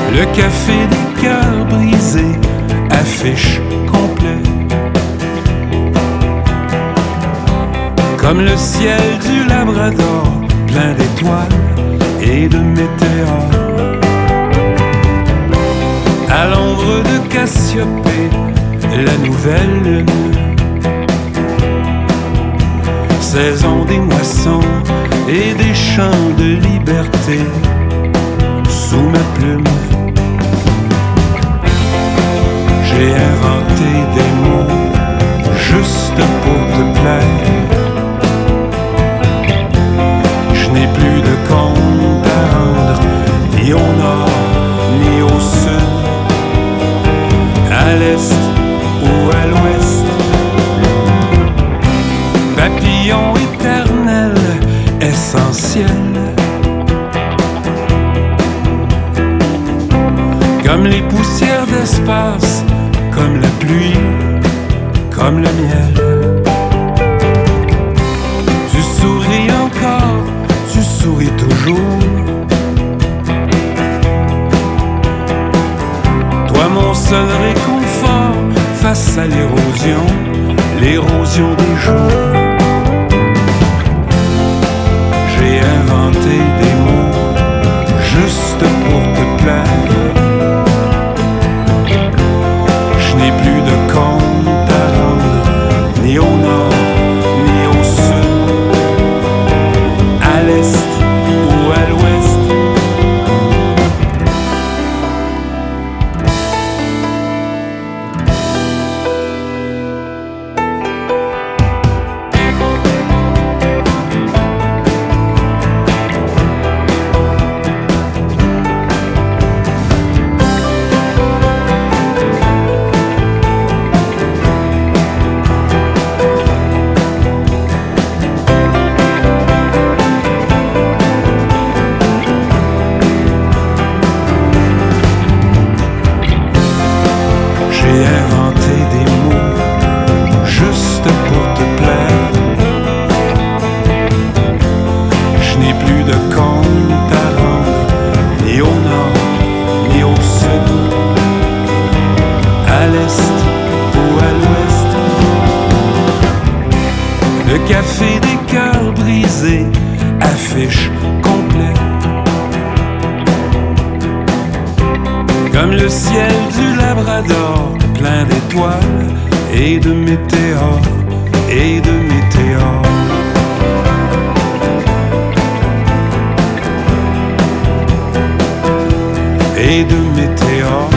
Le café des cœurs brisés affiche complet. Comme le ciel du Labrador, plein d'étoiles et de météores. À l'ombre de Cassiopée, la nouvelle lune. Saison des moissons et des chants de liberté sous ma plume. J'ai inventé des mots juste pour te plaire. Je n'ai plus de compte à rendre, ni au nord, ni au sud, à l'est ou à l'ouest. Papillon éternel, essentiel. Comme les poussières d'espace, comme la pluie, comme le miel. Tu souris encore, tu souris toujours. Toi mon seul réconfort face à l'érosion, l'érosion des jours. J'ai inventé des mots juste pour te plaire. Je n'ai plus de compte à rendre, ni au nord, ni au sud, à l'est ou à l'ouest. J'ai inventé des mots juste pour te plaire. Je n'ai plus de compte à rendre, ni au nord, ni au sud, à l'est ou à l'ouest. Le café des cœurs brisés affiche complet. Comme le ciel du Labrador, plein d'étoiles et de météores, et de météores. Et de météores.